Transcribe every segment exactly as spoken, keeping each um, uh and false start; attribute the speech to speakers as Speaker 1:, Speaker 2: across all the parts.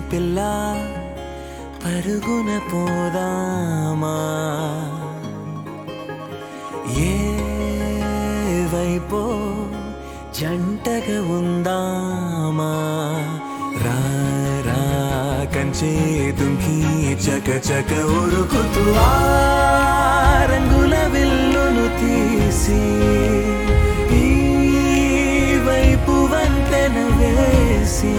Speaker 1: పిల్ల పరుగున పోదామా ఏ వైపో జంటగా ఉందామా రా రా కంచే దుంకి చక చక ఉరుకుతూ ఆ రంగుల విల్లును తీసి ఈ వైపు వంతెన వేసి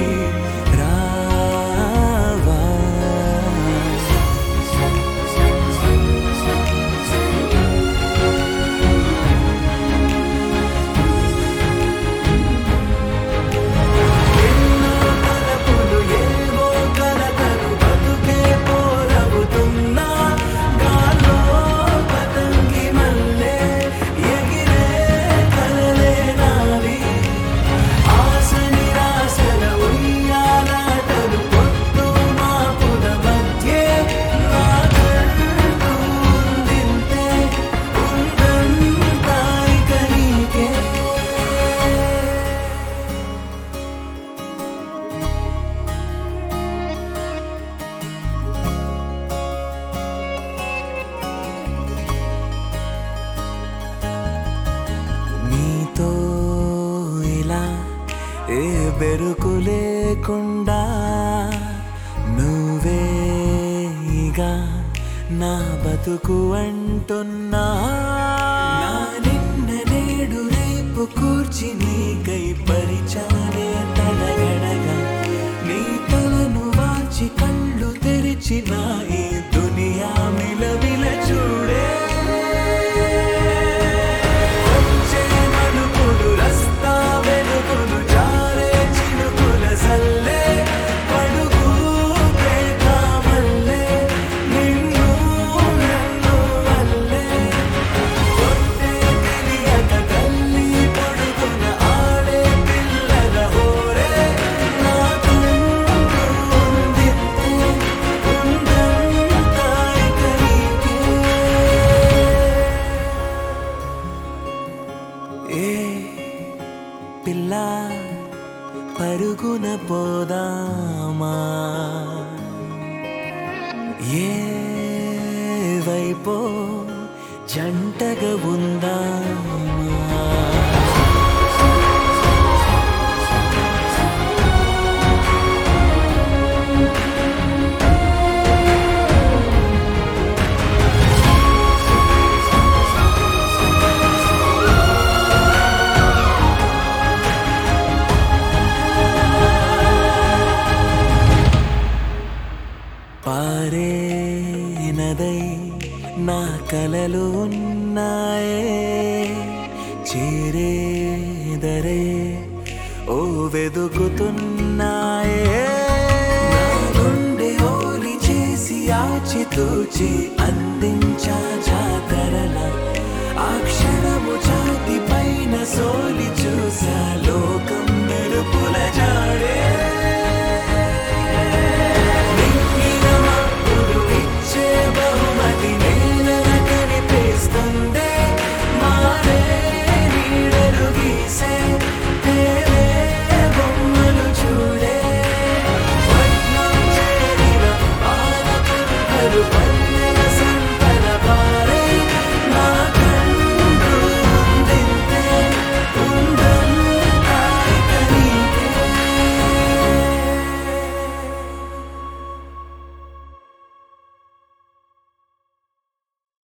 Speaker 1: ఏ బెరుకు లేకుండా నువ్వేగా నా బతుకు అంటున్నా నిన్న నేడు రేపు కూర్చి నీకై పరిచానే తడగడగా నీ తలను వాచి కళ్ళు తెరిచిన ఈ దునియా మిలవిల చూడే పిల్ల పరుగున పోదామా ఏ వైపో జంటగా ఉందామా పారే నదై నా కలలు ఉన్నాయే చేరేదరే ఓ వెదుకుతున్నాయే నా గుండె ఓలి చేసి ఆచితూచి అందించాలి